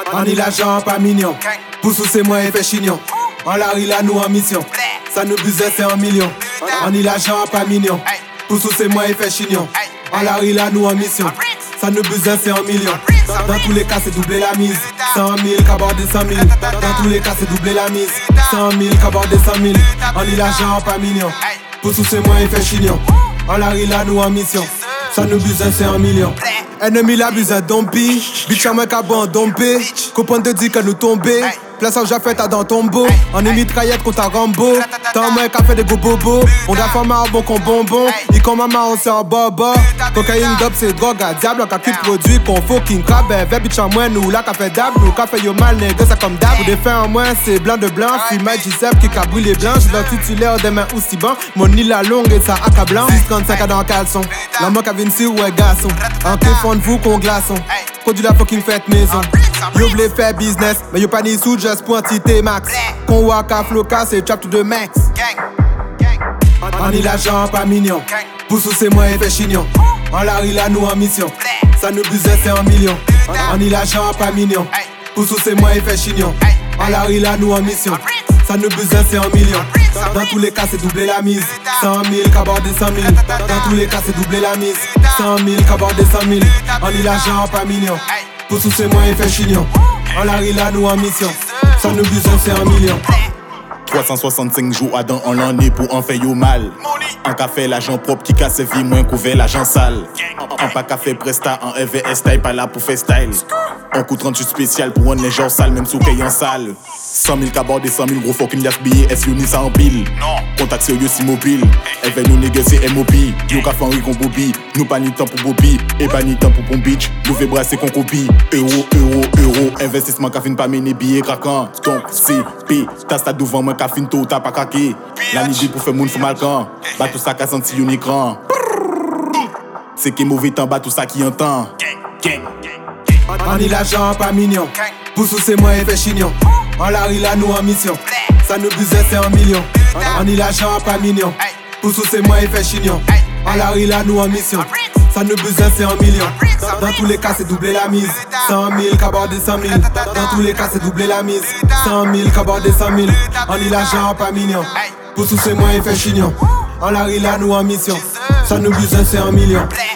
On est l'argent pas mignon. Pour sous c'est moi et fait chignon. On la rit là nous en mission. Ça nous business c'est 1 million. On est l'argent pas mignon. Pour sous c'est moi et fait chignon. On la rit là nous en mission. Ça nous business c'est 1 million. Dans tous les cas c'est doubler la mise. 100 000 qu'aborder 100 000. Dans tous les cas c'est doubler la mise. 100 000 qu'aborder 100 000. On est l'argent pas mignon. Pour sous c'est moi et fait chignon. On la rit là nous en mission. Ça nous business c'est 1 million. Ennemi la business dompi. Bitch à moi qu'à bon dompé. Copain te dit que nous tomber. Place en j'ai fait à dans ton beau. On est mitraillette contre un Rambo. Tant moi qu'à fait des gros bobos. On a fait un bon qu'on bonbon. Il comme maman on s'est en bobo. Cocaïne dope c'est drogue à diable. On a qui produit qu'on fucking crabe. Ve bitch en moins nous là qu'a fait dab. Nous qu'a fait yo mal nègre ça comme dab. Ou des fins en moins c'est blanc de blanc. Fumage Gisèle qui cabouille les blancs. J'suis dans titulaire des mains aussi bon. Mon nid la longue et ça accablant. 635 à dans caleçon. La moque à Vinci ouais garçon. En que fond de vous qu'on glaçon. Produit la fucking fête maison. Yo v'lez faire business, mais yo pas ni sous just pour entité max. Qu'on waka floca, c'est trap to the max. On est l'argent pas mignon. Pour sous c'est moi et fait chignon. On la rit là nous en mission. Ça nous business c'est 1 million. On est l'argent pas mignon. Pour sous c'est moi et fait chignon. On la rit là nous en mission. Ça nous business c'est 1 million. Dans tous les cas c'est doubler la mise. 100 000 qu'aborder 100 000. Dans tous les cas c'est doubler la mise. 100 000 qu'aborder 100 000. On est l'argent pas mignon. Pour sous c'est moi et fait chignon. On la rit là nous en mission. Ça nous business c'est 1 million. 365 jours à dans en l'année pour en faire yo mal. En café l'argent propre qui casse vie moins couvert l'argent sale. En pas café presta en EVS style pas là pour faire style. On coûte 38 spécial pour rendre les gens sales même sous qu'il en salle. 100 000 cabord des 100 000 gros fucking lias billets. Est-ce que ça en pile? Contact sérieux si mobile. Elle veut nous négocier MOP. Yo ka fan qu'on Bobby. Nous pas ni temps pour Bobby. Et pas ni temps pour bon bitch. Nous fait brasser qu'on copie. Euro. Investissement ka fin pas mener billets craquant. Donc c'est P. T'as ça devant moi ka fin tout t'as pas craqué. La midi pour faire moun fou malcan. Bat tout ça ka senti un écran. C'est qui mauvais temps bat tout ça qui entend. On est l'argent pas mignon. Pour sous c'est moi et fait chignon. On la rit là nous en mission. Ça nous business c'est 1 million. On est l'argent pas mignon. Pour sous c'est moi et fait chignon. On la rit là nous en mission. Ça nous business c'est 1 million. Dans tous les cas c'est doubler la mise. 100 000 qu'aborder 100 000. Dans tous les cas c'est doubler la mise. 100 000 qu'aborder 100 000. On est l'argent pas mignon. Pour sous c'est moi et fait chignon. On la rit là nous en mission. Ça nous business c'est 1 million.